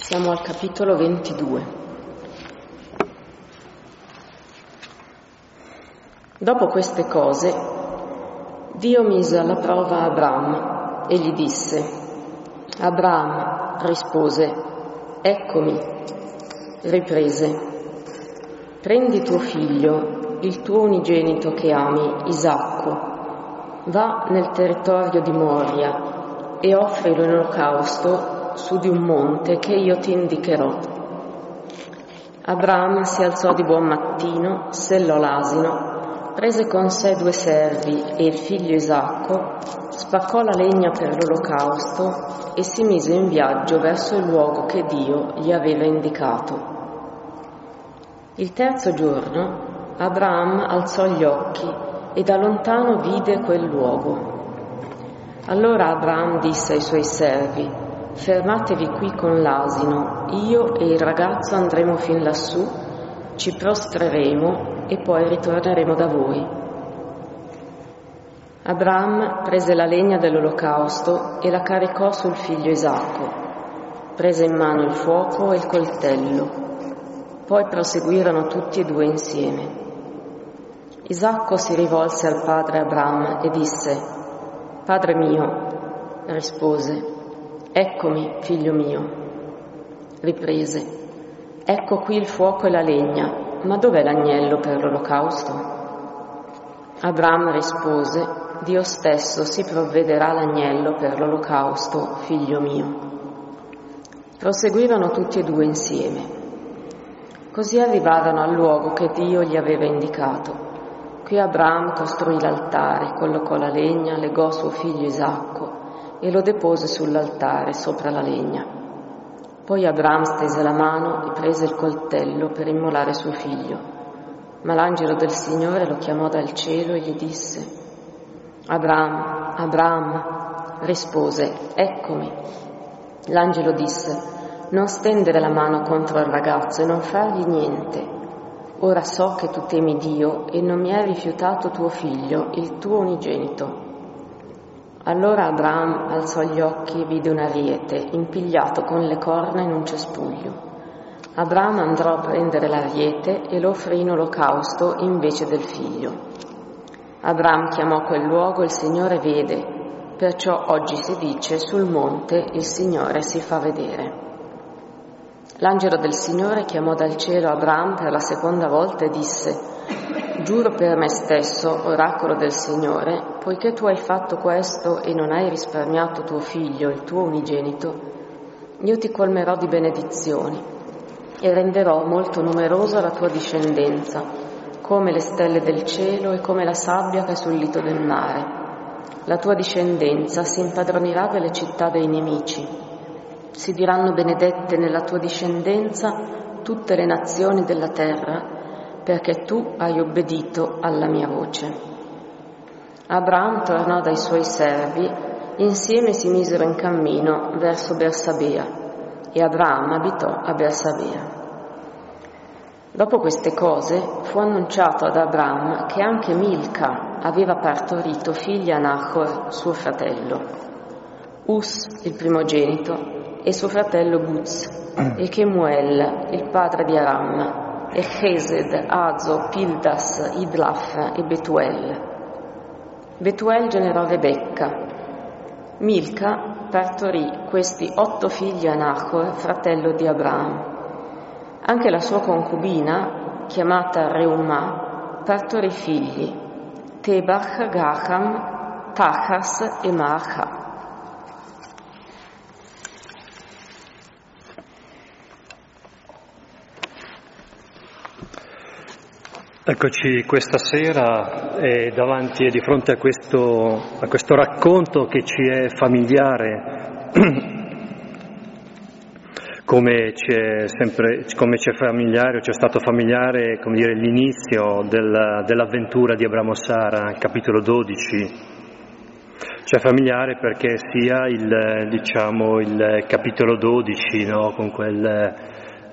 Siamo al capitolo 22. Dopo queste cose, Dio mise alla prova Abram e gli disse: Abram rispose: Eccomi. Riprese: Prendi tuo figlio, il tuo unigenito che ami, Isacco, va nel territorio di Moria e offrilo in olocausto su di un monte che io ti indicherò. Abram si alzò di buon mattino, sellò l'asino, prese con sé 2 servi e il figlio Isacco, spaccò la legna per l'olocausto e si mise in viaggio verso il luogo che Dio gli aveva indicato. Il terzo giorno Abram alzò gli occhi e da lontano vide quel luogo. Allora Abram disse ai suoi servi: Fermatevi qui con l'asino, io e il ragazzo andremo fin lassù, ci prostreremo e poi ritorneremo da voi. Abram prese la legna dell'olocausto e la caricò sul figlio Isacco, prese in mano il fuoco e il coltello, poi proseguirono tutti e 2 insieme. Isacco si rivolse al padre Abram e disse: Padre mio. Rispose: Eccomi, figlio mio. Riprese: Ecco qui il fuoco e la legna, ma dov'è l'agnello per l'olocausto? Abram rispose: Dio stesso si provvederà l'agnello per l'olocausto, figlio mio. Proseguirono tutti e 2 insieme. Così arrivarono al luogo che Dio gli aveva indicato. Qui Abram costruì l'altare, collocò la legna, legò suo figlio Isacco e lo depose sull'altare sopra la legna. Poi Abram stese la mano e prese il coltello per immolare suo figlio. Ma l'angelo del Signore lo chiamò dal cielo e gli disse: Abram, Abram. Rispose: Eccomi. L'angelo disse: Non stendere la mano contro il ragazzo e non fargli niente. Ora so che tu temi Dio e non mi hai rifiutato tuo figlio, il tuo unigenito. Allora Abram alzò gli occhi e vide un ariete impigliato con le corna in un cespuglio. Abram andò a prendere l'ariete e lo offrì in olocausto invece del figlio. Abram chiamò quel luogo Il Signore vede, perciò oggi si dice: sul monte il Signore si fa vedere. L'angelo del Signore chiamò dal cielo Abram per la seconda volta e disse: Giuro per me stesso, oracolo del Signore, poiché tu hai fatto questo e non hai risparmiato tuo figlio, il tuo unigenito, io ti colmerò di benedizioni e renderò molto numerosa la tua discendenza, come le stelle del cielo e come la sabbia che è sul lito del mare. La tua discendenza si impadronirà delle città dei nemici. Si diranno benedette nella tua discendenza tutte le nazioni della terra, perché tu hai obbedito alla mia voce. Abram tornò dai suoi servi, insieme si misero in cammino verso Bersabea, e Abram abitò a Bersabea. Dopo queste cose fu annunciato ad Abram che anche Milca aveva partorito figli a Nachor, suo fratello, Us, il primogenito, e suo fratello Buz, e Kemuel, il padre di Aram, e Chesed, Azo, Pildas, Idlaf e Betuel. Betuel generò Rebecca. Milca partorì questi 8 figli a Nachor, fratello di Abram. Anche la sua concubina, chiamata Reumah, partorì figli: Tebach, Gaham, Tachas e Maacha. Eccoci questa sera davanti e di fronte a questo racconto che ci è familiare, come ci è familiare, o ci è stato familiare, come dire, l'inizio dell'avventura di Abramo e Sara, capitolo 12. Ci è familiare perché sia il capitolo 12, no, con quel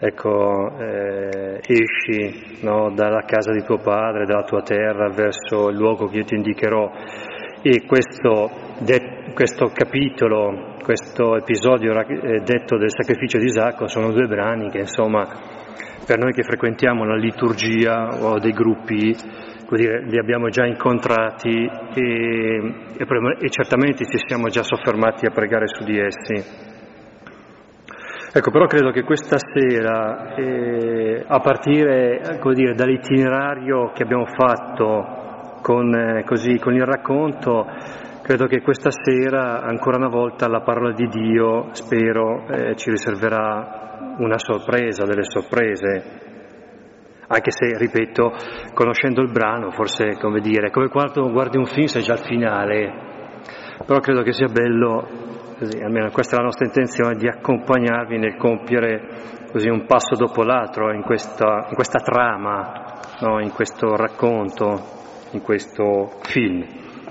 esci, no, dalla casa di tuo padre, dalla tua terra, verso il luogo che io ti indicherò, e questo questo capitolo, questo episodio detto del sacrificio di Isacco sono due brani che insomma per noi che frequentiamo la liturgia o dei gruppi, li abbiamo già incontrati e certamente ci siamo già soffermati a pregare su di essi. Ecco, però credo che questa sera, a partire dall'itinerario che abbiamo fatto con il racconto, credo che questa sera, ancora una volta, la parola di Dio, spero, ci riserverà una sorpresa, delle sorprese, anche se, ripeto, conoscendo il brano, forse, come quando guardi un film sai già il finale, però credo che sia bello, così, almeno questa è la nostra intenzione, di accompagnarvi nel compiere così un passo dopo l'altro in questa trama, no? In questo racconto, in questo film.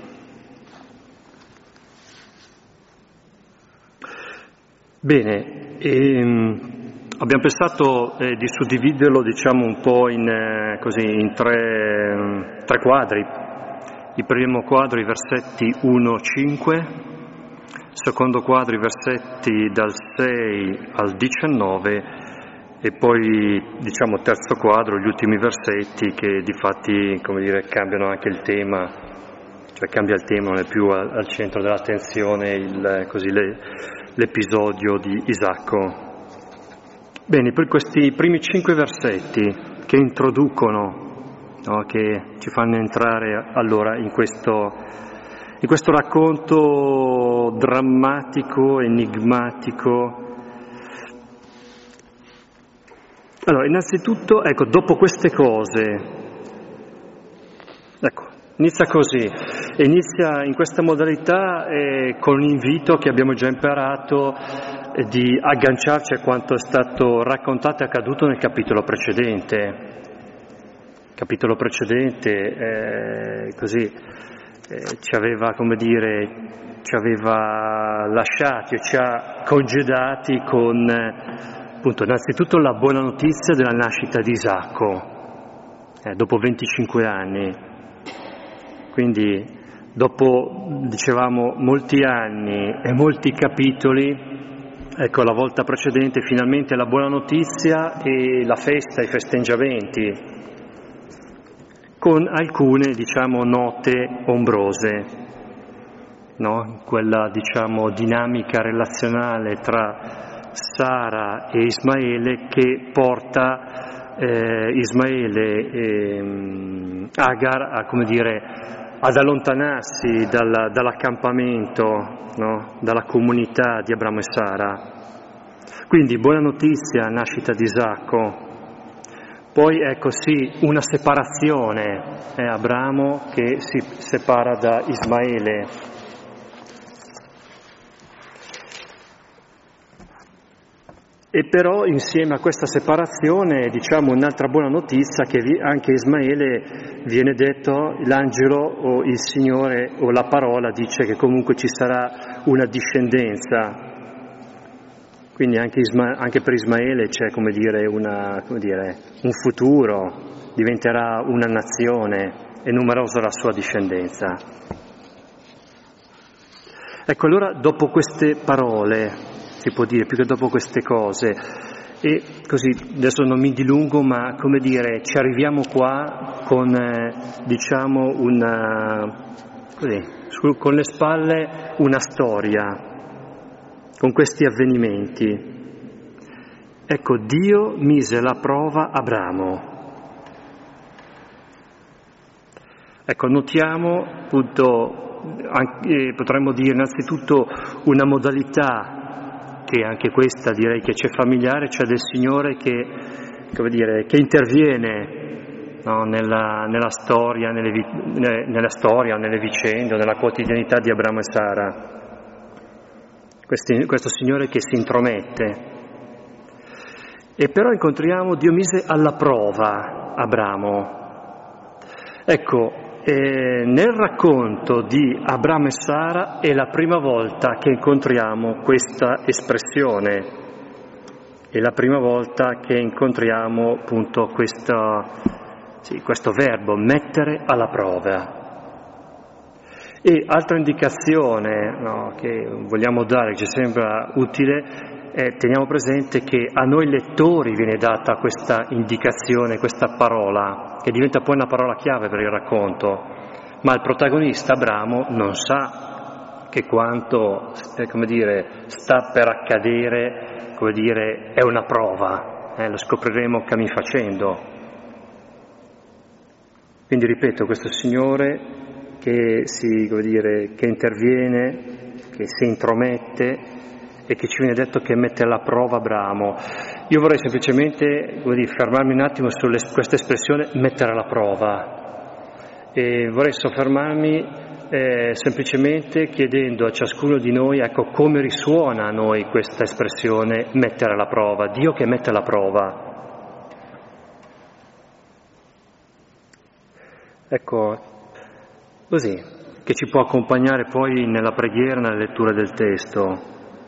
Bene, abbiamo pensato di suddividerlo, un po' in tre quadri. Il primo quadro, i versetti 1-5, secondo quadro, i versetti dal 6 al 19, e poi, terzo quadro, gli ultimi versetti che difatti, cambiano anche il tema, cioè cambia il tema, non è più al centro dell'attenzione l'episodio di Isacco. Bene, per questi primi 5 versetti che introducono, no, che ci fanno entrare allora in questo racconto drammatico, enigmatico. Allora, innanzitutto, dopo queste cose, inizia così, e inizia in questa modalità con l'invito che abbiamo già imparato di agganciarci a quanto è stato raccontato e accaduto nel capitolo precedente. Capitolo precedente, ci aveva lasciati o ci ha congedati con, appunto, innanzitutto la buona notizia della nascita di Isacco, dopo 25 anni. Quindi, dopo, molti anni e molti capitoli, la volta precedente finalmente la buona notizia e la festa, i festeggiamenti, con alcune, note ombrose, no? Quella, dinamica relazionale tra Sara e Ismaele che porta Ismaele e Agar ad allontanarsi dall'accampamento, no? Dalla comunità di Abramo e Sara. Quindi buona notizia, nascita di Isacco. Poi una separazione, Abramo che si separa da Ismaele. E però insieme a questa separazione, un'altra buona notizia, che anche Ismaele viene detto, l'angelo o il Signore o la parola dice che comunque ci sarà una discendenza. Quindi anche per Ismaele c'è, un futuro, diventerà una nazione e numerosa la sua discendenza. Allora, dopo queste parole, si può dire, più che dopo queste cose, e così, adesso non mi dilungo, ma ci arriviamo qua con, con le spalle una storia, con questi avvenimenti. Dio mise alla prova Abramo. Notiamo appunto, potremmo dire innanzitutto una modalità che anche questa direi che c'è familiare, cioè del Signore che interviene, no, nella storia, nelle vicende, nella quotidianità di Abramo e Sara. Questo Signore che si intromette. E però incontriamo, Dio mise alla prova Abramo. Nel racconto di Abramo e Sara è la prima volta che incontriamo questa espressione, è la prima volta che incontriamo appunto questo verbo, mettere alla prova. E altra indicazione, no, che vogliamo dare, che ci sembra utile, teniamo presente che a noi lettori viene data questa indicazione, questa parola, che diventa poi una parola chiave per il racconto, ma il protagonista Abramo non sa che quanto, sta per accadere, è una prova, lo scopriremo cammin facendo. Quindi ripeto, questo Signore che interviene, che si intromette e che ci viene detto che mette alla prova Abramo. Io vorrei semplicemente fermarmi un attimo su questa espressione mettere alla prova e vorrei soffermarmi semplicemente chiedendo a ciascuno di noi, come risuona a noi questa espressione mettere alla prova, Dio che mette alla prova. Così, che ci può accompagnare poi nella preghiera, nella lettura del testo.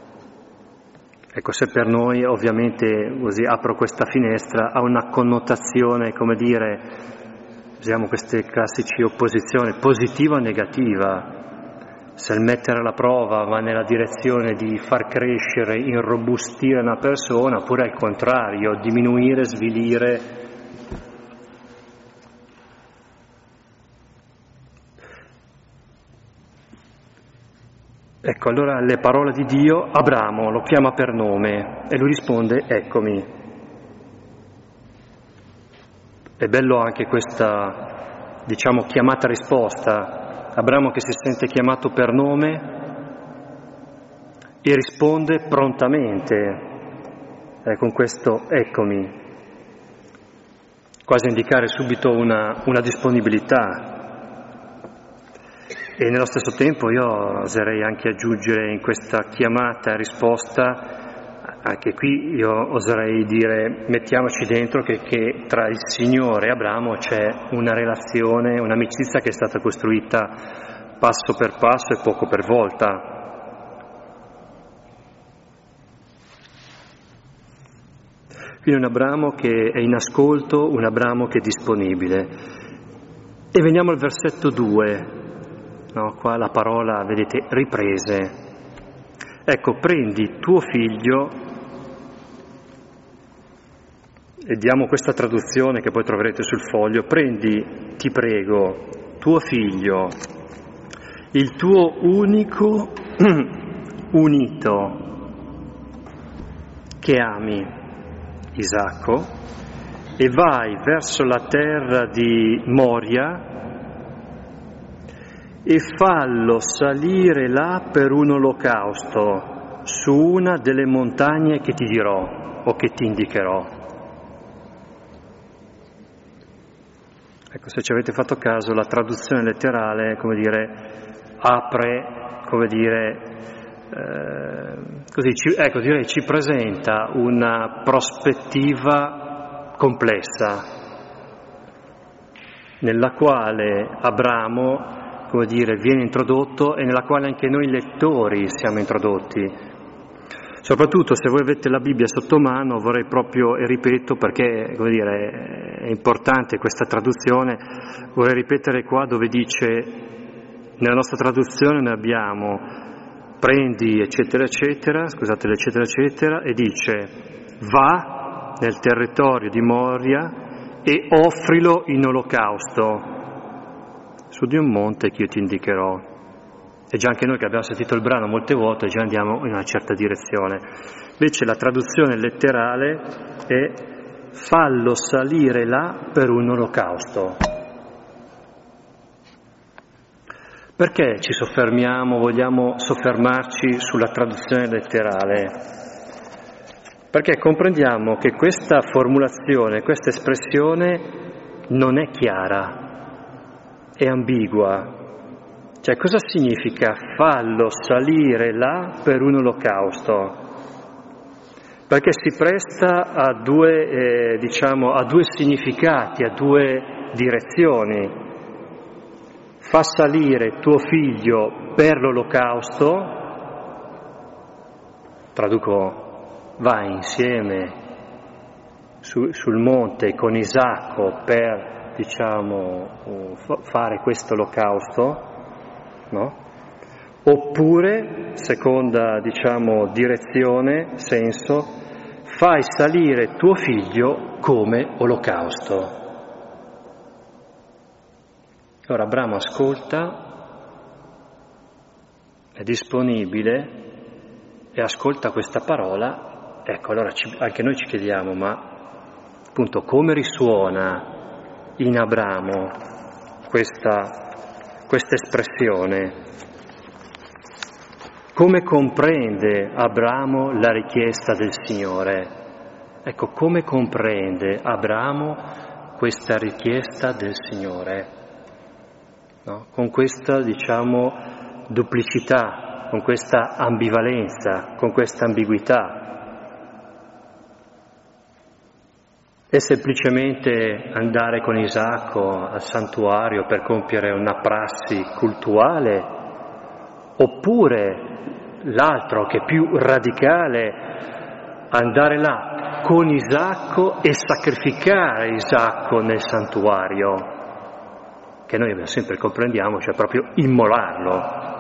Se per noi ovviamente, apro questa finestra, ha una connotazione, usiamo queste classici opposizioni, positiva o negativa. Se il mettere alla prova va nella direzione di far crescere, irrobustire una persona, oppure al contrario, diminuire, svilire. Allora le parole di Dio, Abramo lo chiama per nome e lui risponde, eccomi. È bello anche questa, chiamata-risposta. Abramo che si sente chiamato per nome e risponde prontamente, con questo eccomi, quasi a indicare subito una disponibilità. E nello stesso tempo io oserei anche aggiungere in questa chiamata e risposta, anche qui io oserei dire, mettiamoci dentro che tra il Signore e Abramo c'è una relazione, un'amicizia che è stata costruita passo per passo e poco per volta. Quindi un Abramo che è in ascolto, un Abramo che è disponibile. E veniamo al versetto 2. No, qua la parola, vedete, riprese. Prendi tuo figlio, e diamo questa traduzione che poi troverete sul foglio, prendi, ti prego, tuo figlio, il tuo unico unito, che ami, Isacco, e vai verso la terra di Moria, e fallo salire là per un olocausto su una delle montagne che ti dirò o che ti indicherò. Se ci avete fatto caso, la traduzione letterale, apre, ci presenta una prospettiva complessa nella quale Abramo viene introdotto e nella quale anche noi lettori siamo introdotti. Soprattutto se voi avete la Bibbia sotto mano, vorrei proprio, e ripeto perché è importante questa traduzione, vorrei ripetere qua dove dice, nella nostra traduzione noi abbiamo prendi eccetera eccetera, e dice va nel territorio di Moria e offrilo in olocausto su di un monte che io ti indicherò. E già anche noi che abbiamo sentito il brano molte volte già andiamo in una certa direzione. Invece la traduzione letterale è fallo salire là per un olocausto. Perché vogliamo soffermarci sulla traduzione letterale? Perché comprendiamo che questa formulazione, questa espressione non è chiara, è ambigua. Cosa significa fallo salire là per un olocausto? Perché si presta a due significati, a due direzioni. Fa salire tuo figlio per l'olocausto, traduco, vai insieme sul monte con Isacco per fare questo olocausto, no? Oppure, seconda, direzione, senso, fai salire tuo figlio come olocausto. Allora Abramo ascolta, è disponibile e ascolta questa parola. Ecco, allora anche noi ci chiediamo, ma appunto come risuona in Abramo questa espressione? Come comprende Abramo la richiesta del Signore? Ecco, come comprende Abramo questa richiesta del Signore? No? Con questa, duplicità, con questa ambivalenza, con questa ambiguità. È semplicemente andare con Isacco al santuario per compiere una prassi cultuale? Oppure l'altro, che è più radicale, andare là con Isacco e sacrificare Isacco nel santuario, che noi sempre comprendiamo, cioè proprio immolarlo.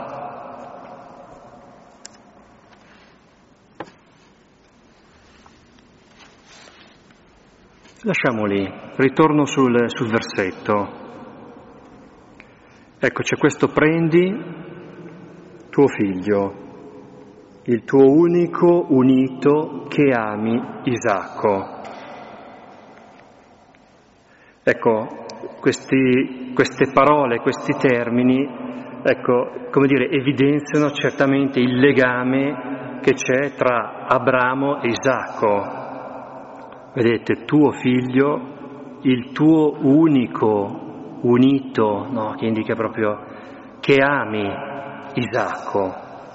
Lasciamo lì, ritorno sul versetto. Ecco, c'è questo: prendi tuo figlio, il tuo unico unito, che ami Isacco. Ecco, queste parole, questi termini, evidenziano certamente il legame che c'è tra Abramo e Isacco. Vedete, tuo figlio, il tuo unico unito, no? Che indica proprio che ami Isacco.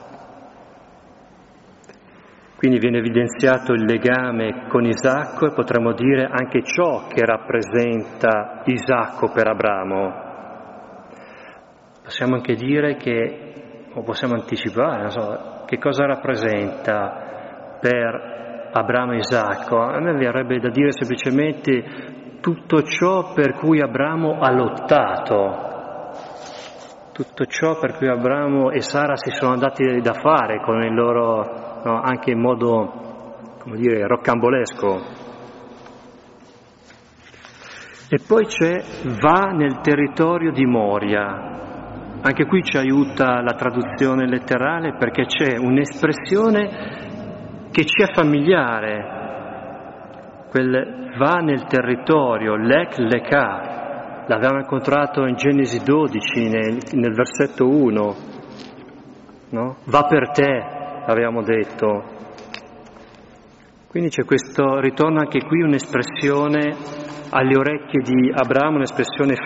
Quindi viene evidenziato il legame con Isacco e potremmo dire anche ciò che rappresenta Isacco per Abramo. Possiamo anche dire o possiamo anticipare, che cosa rappresenta per Abramo e Isacco. A me verrebbe da dire semplicemente tutto ciò per cui Abramo ha lottato, tutto ciò per cui Abramo e Sara si sono dati da fare con il loro, anche in modo, roccambolesco. E poi va nel territorio di Moria. Anche qui ci aiuta la traduzione letterale, perché c'è un'espressione che ci è familiare, quel va nel territorio, lek lekà, l'avevamo incontrato in Genesi 12, nel versetto 1, no? Va per te, avevamo detto. Quindi c'è questo, ritorna anche qui un'espressione alle orecchie di Abramo, un'espressione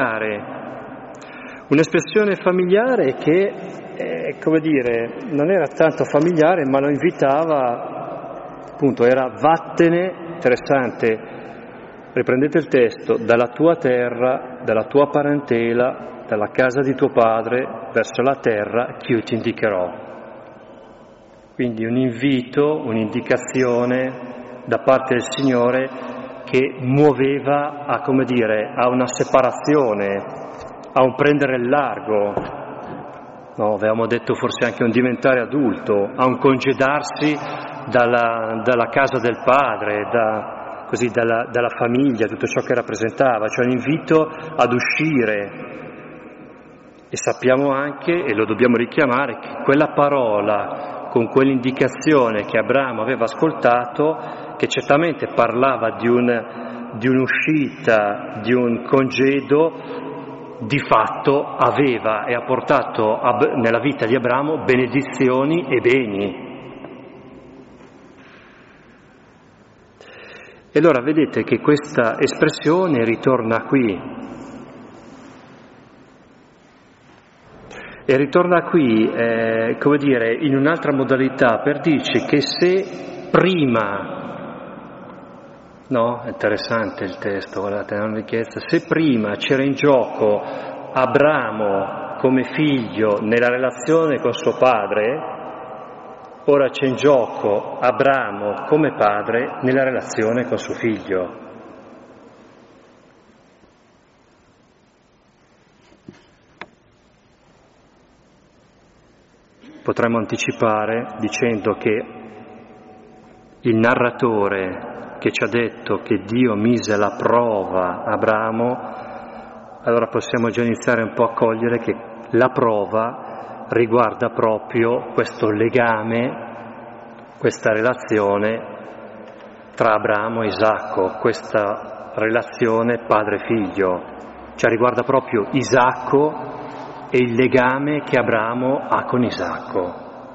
familiare che non era tanto familiare, ma lo invitava, appunto, era vattene, interessante, riprendete il testo, dalla tua terra, dalla tua parentela, dalla casa di tuo padre, verso la terra che io ti indicherò. Quindi un invito, un'indicazione da parte del Signore che muoveva a una separazione, a un prendere il largo. No, avevamo detto forse anche un diventare adulto, a un congedarsi dalla casa del padre, dalla famiglia, tutto ciò che rappresentava, cioè un invito ad uscire. E sappiamo anche, e lo dobbiamo richiamare, che quella parola, con quell'indicazione che Abramo aveva ascoltato, che certamente parlava di un'uscita, di un congedo, di fatto aveva e ha portato nella vita di Abramo benedizioni e beni. E allora vedete che questa espressione ritorna qui. E ritorna qui, in un'altra modalità, per dirci che se prima, no? È interessante il testo, guardate, è una richiesta. Se prima c'era in gioco Abramo come figlio nella relazione con suo padre, ora c'è in gioco Abramo come padre nella relazione con suo figlio. potremmo anticipare dicendo che il narratore che ci ha detto che Dio mise alla prova Abramo, allora possiamo già iniziare un po' a cogliere che la prova riguarda proprio questo legame, questa relazione tra Abramo e Isacco, questa relazione padre-figlio, cioè riguarda proprio Isacco e il legame che Abramo ha con Isacco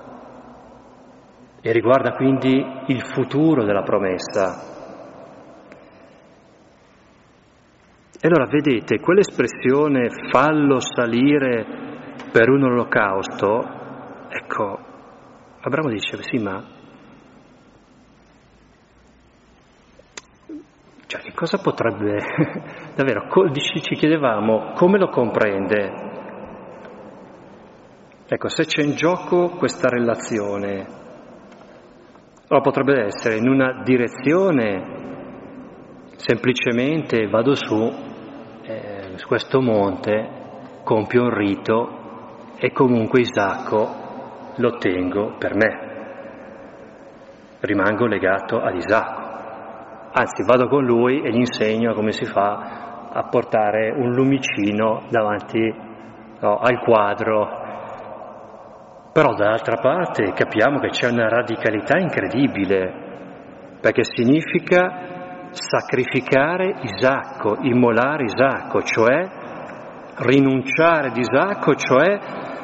e riguarda quindi il futuro della promessa. E allora vedete, quell'espressione fallo salire per un olocausto, ecco, Abramo dice, sì, ma cioè, che cosa potrebbe, davvero, ci chiedevamo come lo comprende. Ecco, se c'è in gioco questa relazione, allora potrebbe essere in una direzione, semplicemente vado su questo monte, compio un rito e comunque Isacco lo tengo per me, rimango legato ad Isacco. Anzi, vado con lui e gli insegno come si fa a portare un lumicino davanti al quadro. Però dall'altra parte capiamo che c'è una radicalità incredibile, perché significa sacrificare Isacco, immolare Isacco, cioè rinunciare ad Isacco, cioè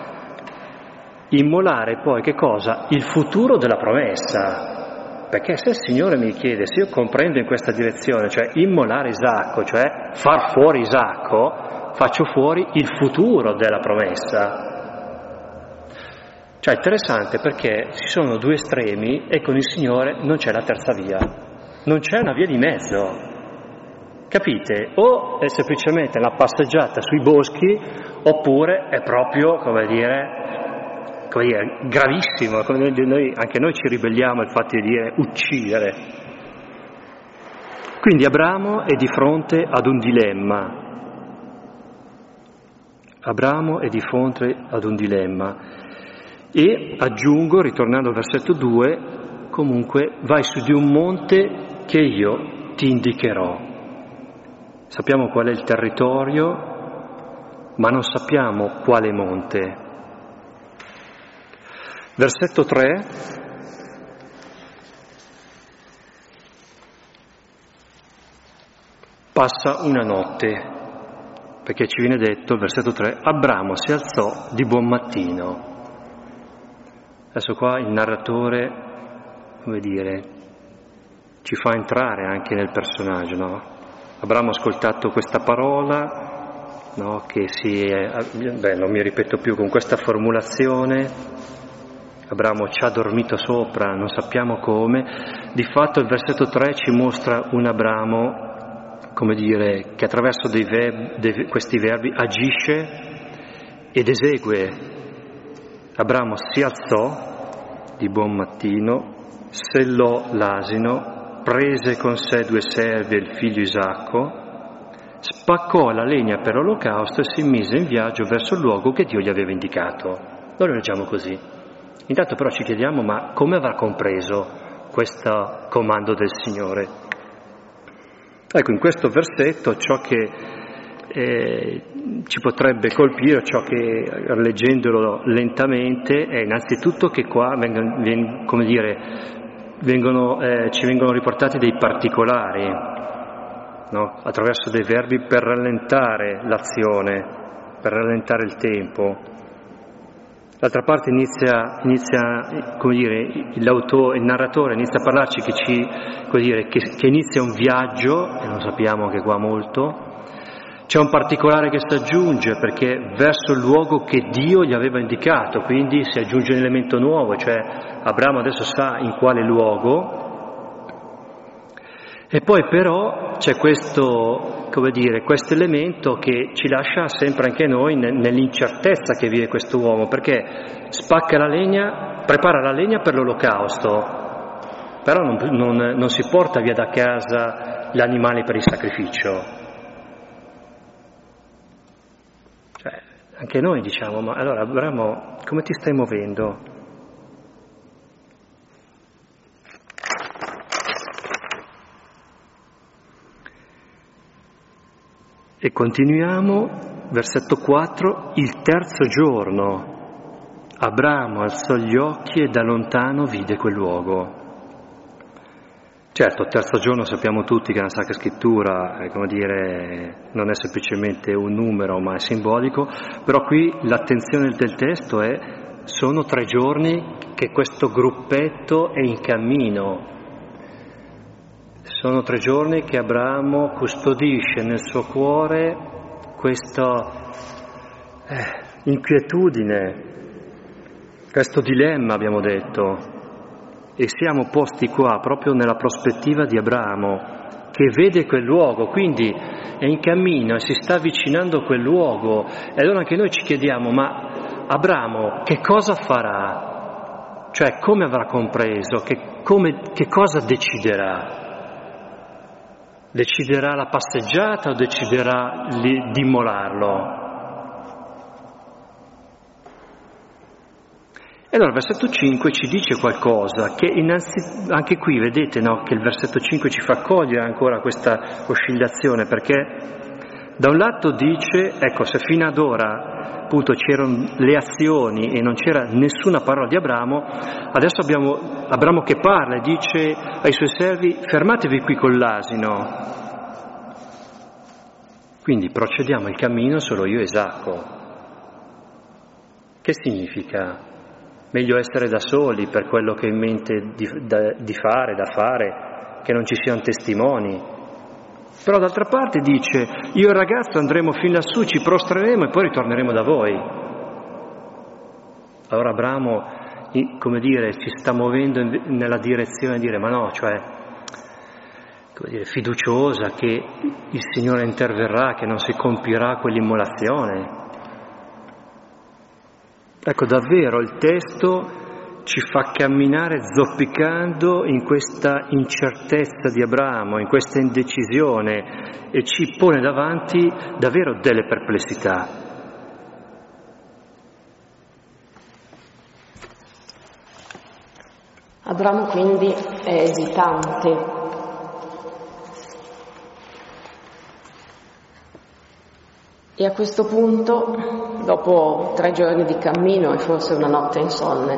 immolare poi che cosa? Il futuro della promessa. Perché se il Signore mi chiede, se io comprendo in questa direzione, cioè immolare Isacco, cioè far fuori Isacco, faccio fuori il futuro della promessa. Cioè è interessante perché ci sono due estremi e con il Signore non c'è la terza via, non c'è una via di mezzo. Capite? O è semplicemente una passeggiata sui boschi, oppure è proprio, come dire, gravissimo, anche noi ci ribelliamo al fatto di dire uccidere. Quindi Abramo è di fronte ad un dilemma. Abramo è di fronte ad un dilemma. E aggiungo, ritornando al versetto 2, comunque vai su di un monte che io ti indicherò. Sappiamo qual è il territorio, ma non sappiamo quale monte. Versetto 3, passa una notte, perché ci viene detto, il versetto 3, Abramo si alzò di buon mattino. Adesso qua il narratore, come dire, ci fa entrare anche nel personaggio, no? Abramo ha ascoltato questa parola, no? Che non mi ripeto più con questa formulazione. Abramo ci ha dormito sopra, non sappiamo come. Di fatto il versetto 3 ci mostra un Abramo, come dire, che attraverso questi verbi agisce ed esegue. Abramo si alzò di buon mattino, sellò l'asino, prese con sé 2 servi e il figlio Isacco, spaccò la legna per l'olocausto e si mise in viaggio verso il luogo che Dio gli aveva indicato. Noi lo leggiamo così. Intanto però ci chiediamo, ma come avrà compreso questo comando del Signore? Ecco, in questo versetto ciò che ci potrebbe colpire, ciò che leggendolo lentamente, è innanzitutto che qua ci vengono riportati dei particolari, no? Attraverso dei verbi per rallentare l'azione, per rallentare il tempo. D'altra parte inizia come dire, il narratore inizia a parlarci che inizia un viaggio, e lo sappiamo anche qua molto. C'è un particolare che si aggiunge perché verso il luogo che Dio gli aveva indicato, quindi si aggiunge un elemento nuovo, cioè Abramo adesso sa in quale luogo. E poi però c'è questo elemento che ci lascia sempre anche noi nell'incertezza che vive questo uomo, perché spacca la legna, prepara la legna per l'olocausto, però non si porta via da casa gli animali per il sacrificio. Cioè, anche noi diciamo, ma allora Abramo, come ti stai muovendo? E continuiamo, versetto 4, il terzo giorno Abramo alzò gli occhi e da lontano vide quel luogo. Certo, il terzo giorno sappiamo tutti che nella Sacra Scrittura, come dire, non è semplicemente un numero ma è simbolico, però qui l'attenzione del testo sono 3 giorni che questo gruppetto è in cammino. Sono 3 giorni che Abramo custodisce nel suo cuore questa inquietudine, questo dilemma, abbiamo detto. E siamo posti qua proprio nella prospettiva di Abramo, che vede quel luogo, quindi è in cammino e si sta avvicinando a quel luogo. E allora anche noi ci chiediamo, ma Abramo che cosa farà? Cioè, come avrà compreso? Che cosa deciderà? Deciderà la passeggiata o deciderà di immolarlo? E allora il versetto 5 ci dice qualcosa che anche qui vedete, no, che il versetto 5 ci fa cogliere ancora questa oscillazione, perché da un lato dice, ecco, se fino ad ora appunto c'erano le azioni e non c'era nessuna parola di Abramo, adesso abbiamo Abramo che parla e dice ai suoi servi: fermatevi qui con l'asino. Quindi procediamo il cammino solo io e Isacco. Che significa? Meglio essere da soli per quello che ho in mente di fare, che non ci siano testimoni. Però d'altra parte dice, io e il ragazzo andremo fin lassù, ci prostreremo e poi ritorneremo da voi. Allora Abramo, come dire, ci sta muovendo nella direzione di dire, ma no, cioè, come dire, fiduciosa che il Signore interverrà, che non si compirà quell'immolazione. Ecco, davvero il testo ci fa camminare zoppicando in questa incertezza di Abramo, in questa indecisione, e ci pone davanti davvero delle perplessità. Abramo quindi è esitante. E a questo punto, dopo 3 giorni di cammino e forse una notte insonne,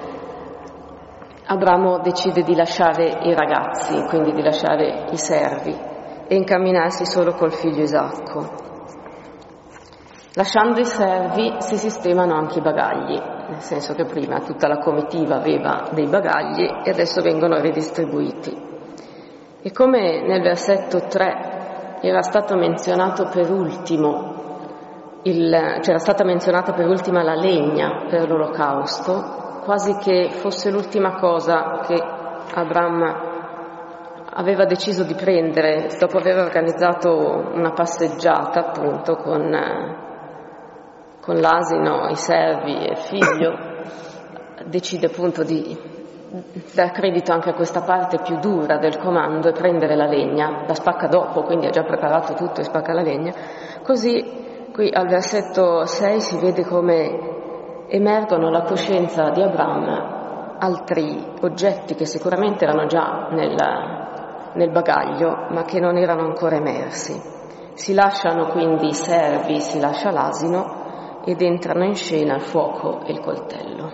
Abramo decide di lasciare i ragazzi, quindi di lasciare i servi, e incamminarsi solo col figlio Isacco. Lasciando i servi si sistemano anche i bagagli, nel senso che prima tutta la comitiva aveva dei bagagli e adesso vengono ridistribuiti. E come nel versetto 3 era stato menzionato per ultimo c'era stata menzionata per ultima la legna per l'olocausto, quasi che fosse l'ultima cosa che Abram aveva deciso di prendere dopo aver organizzato una passeggiata appunto con l'asino, i servi e il figlio. Decide appunto di dar credito anche a questa parte più dura del comando e prendere la legna, la spacca dopo, quindi ha già preparato tutto e spacca la legna. Così qui al versetto 6 si vede come emergono alla coscienza di Abram altri oggetti che sicuramente erano già nel bagaglio, ma che non erano ancora emersi. Si lasciano quindi i servi, si lascia l'asino ed entrano in scena il fuoco e il coltello.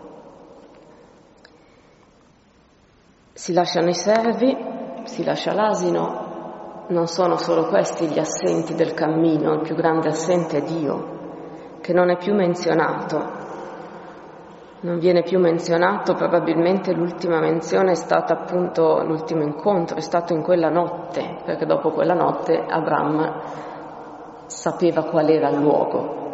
Si lasciano i servi, si lascia l'asino. Non sono solo questi gli assenti del cammino, il più grande assente è Dio, che non è più menzionato. Non viene più menzionato, probabilmente l'ultima menzione è stata appunto l'ultimo incontro, è stato in quella notte, perché dopo quella notte Abram sapeva qual era il luogo.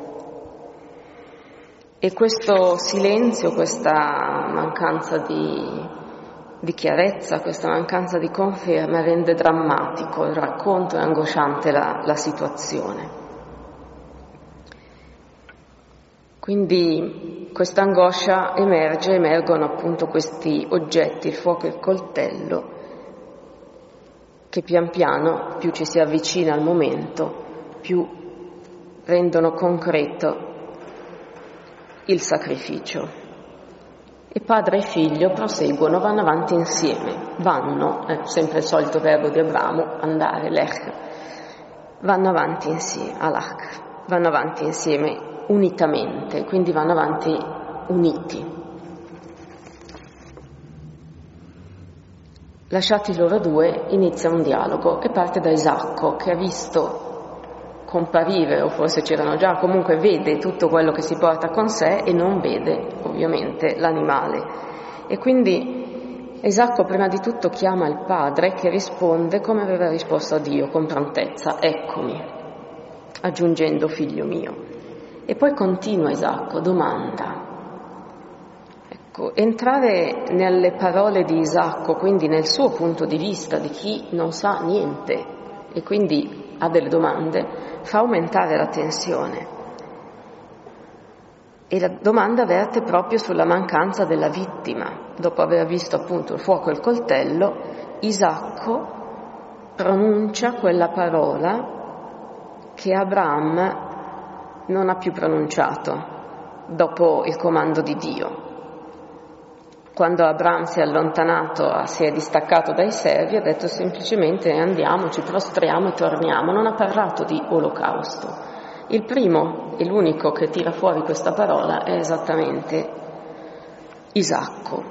E questo silenzio, questa mancanza di chiarezza, questa mancanza di conferma rende drammatico il racconto e angosciante la situazione. Quindi questa angoscia emergono appunto questi oggetti, il fuoco e il coltello, che pian piano, più ci si avvicina al momento, più rendono concreto il sacrificio. E padre e figlio proseguono, vanno avanti insieme, vanno, è sempre il solito verbo di Abramo, andare, lech, vanno avanti insieme, vanno avanti insieme unitamente, quindi vanno avanti uniti. Lasciati loro due, inizia un dialogo e parte da Isacco, che ha visto comparire, o forse c'erano già, comunque vede tutto quello che si porta con sé e non vede ovviamente l'animale. E quindi Isacco prima di tutto chiama il padre, che risponde come aveva risposto a Dio, con prontezza: eccomi, aggiungendo figlio mio. E poi continua Isacco, domanda. Ecco, entrare nelle parole di Isacco, quindi nel suo punto di vista di chi non sa niente e quindi ha delle domande, fa aumentare la tensione. E la domanda verte proprio sulla mancanza della vittima. Dopo aver visto appunto il fuoco e il coltello, Isacco pronuncia quella parola che Abraham non ha più pronunciato dopo il comando di Dio. Quando Abraham si è allontanato, si è distaccato dai servi, ha detto semplicemente andiamo, ci prostriamo e torniamo. Non ha parlato di olocausto. Il primo e l'unico che tira fuori questa parola è esattamente Isacco.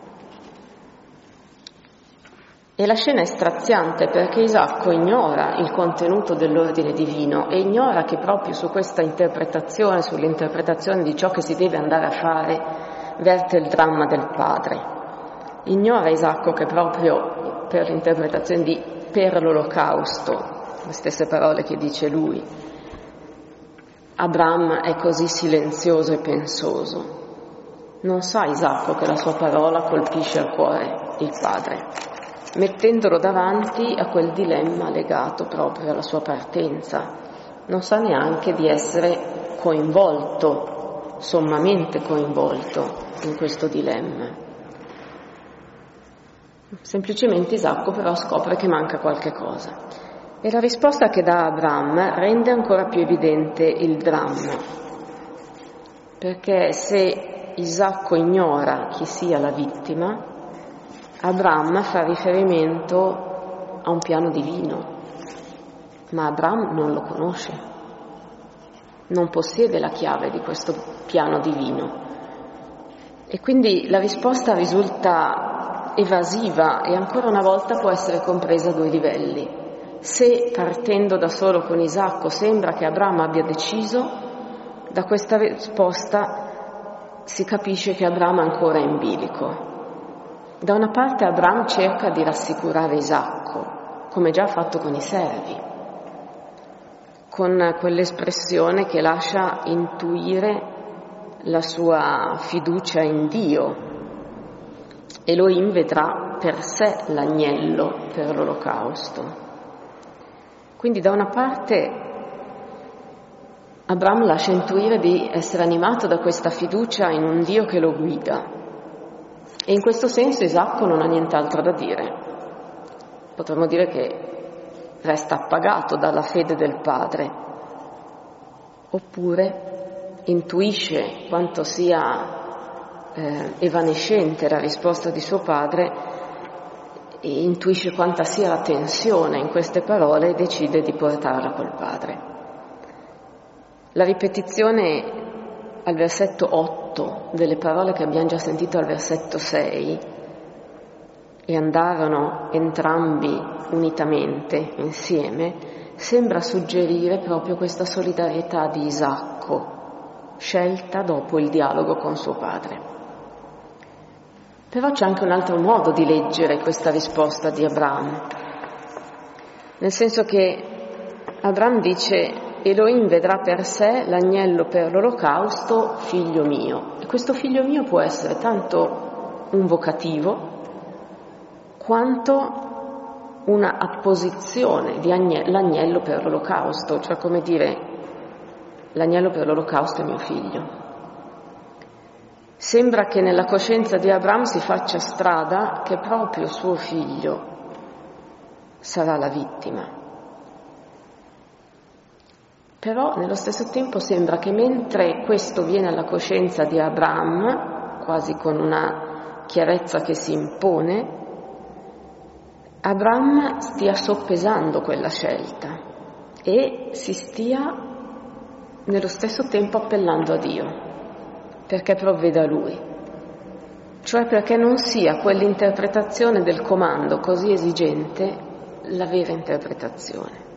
E la scena è straziante perché Isacco ignora il contenuto dell'ordine divino e ignora che proprio su questa interpretazione, sull'interpretazione di ciò che si deve andare a fare, verte il dramma del padre. Ignora Isacco che proprio per l'interpretazione di per l'olocausto, le stesse parole che dice lui, Abraham è così silenzioso e pensoso. Non sa Isacco che la sua parola colpisce al cuore il padre, mettendolo davanti a quel dilemma legato proprio alla sua partenza. Non sa neanche di essere coinvolto, sommamente coinvolto in questo dilemma. Semplicemente Isacco però scopre che manca qualche cosa e la risposta che dà Abraham rende ancora più evidente il dramma, perché se Isacco ignora chi sia la vittima, Abraham fa riferimento a un piano divino, ma Abraham non lo conosce, non possiede la chiave di questo piano divino. E quindi la risposta risulta evasiva e ancora una volta può essere compresa a due livelli. Se partendo da solo con Isacco sembra che Abraham abbia deciso, da questa risposta si capisce che Abraham ancora è in bilico. Da una parte Abraham cerca di rassicurare Isacco, come già ha fatto con i servi, con quell'espressione che lascia intuire la sua fiducia in Dio. Elohim vedrà per sé l'agnello per l'olocausto. Quindi da una parte Abraham lascia intuire di essere animato da questa fiducia in un Dio che lo guida e in questo senso Isacco non ha nient'altro da dire. Potremmo dire che resta appagato dalla fede del padre, oppure intuisce quanto sia evanescente la risposta di suo padre e intuisce quanta sia la tensione in queste parole e decide di portarla col padre. La ripetizione al versetto 8 delle parole che abbiamo già sentito al versetto 6, e andarono entrambi unitamente insieme, sembra suggerire proprio questa solidarietà di Isacco, scelta dopo il dialogo con suo padre. Però c'è anche un altro modo di leggere questa risposta di Abraham, nel senso che Abraham dice Elohim vedrà per sé l'agnello per l'olocausto, figlio mio. E questo figlio mio può essere tanto un vocativo quanto una apposizione di l'agnello per l'olocausto, cioè come dire l'agnello per l'olocausto è mio figlio. Sembra che nella coscienza di Abraham si faccia strada che proprio suo figlio sarà la vittima. Però nello stesso tempo sembra che mentre questo viene alla coscienza di Abraham, quasi con una chiarezza che si impone, Abraham stia soppesando quella scelta e si stia nello stesso tempo appellando a Dio perché provveda Lui, cioè perché non sia quell'interpretazione del comando così esigente la vera interpretazione.